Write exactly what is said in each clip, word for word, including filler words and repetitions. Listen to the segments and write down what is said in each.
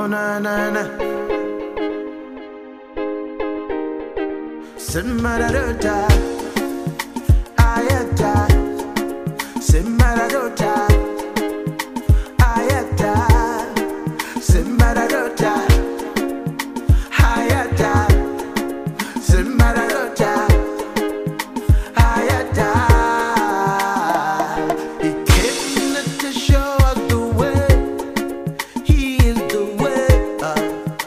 Oh na na na. Simmaradota, ayata. Simmaradota, ayata. Simmaradota, ayata. Simmaradota, ayata. He came to show us the way. He is the way. Uh.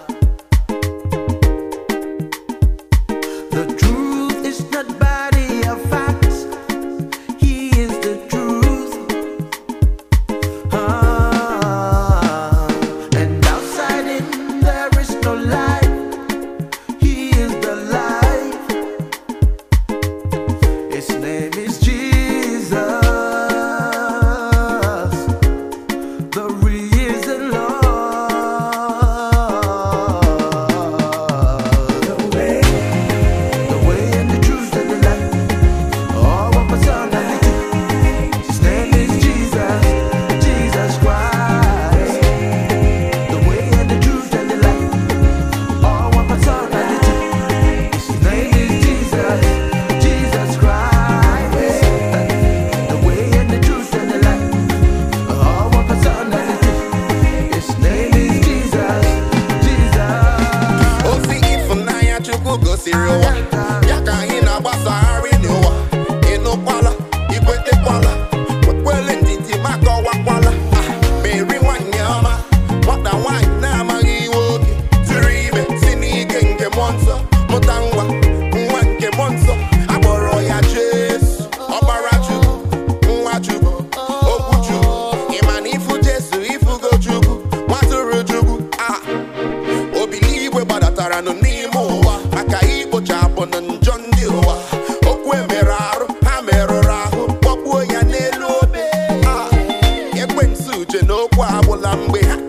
The truth is not body of facts. He is the truth. Ah, and outside him there is no life. He is the life. His name is Jesus, the risen Lord. The way, the way and the truth and the life. Oh, what was on the His name is Jesus, Jesus Christ. The way and the truth and the life. Oh, what was on the His name is Jesus, Jesus Christ. The way and the truth and the life. Oh, what was on the His name is Jesus, Jesus. Osi ifunanya chukwu gosiri ụwa ya ka anyị na-agbasagharị n'ụwa ịnụkwala ikwetekwala kwekwele ntiti maka ọwakwala Ah, Mary nwanyị ọma nwata nwanyị na-amaghị iwe oge tụrụ ime si n'ike nke mmụọ nsọ mụta nwa nwa nke mmụọ nsọ akpọrọ ya Jesu ọkpara Chukwu nwa Chukwu okwu Chukwu ịma na ifu Jesu ifugo Chukwu nwatụrụ Chukwu ah obiligwe gbadatara nụ n'ime ụwa maka ikpochapụ na njọ ndị ụwa okwu emere arụ ha merụrụ ahụ kpọgbuo ya n'elu obe Ah, ekwensu uche na okwu agwụla mgbe ha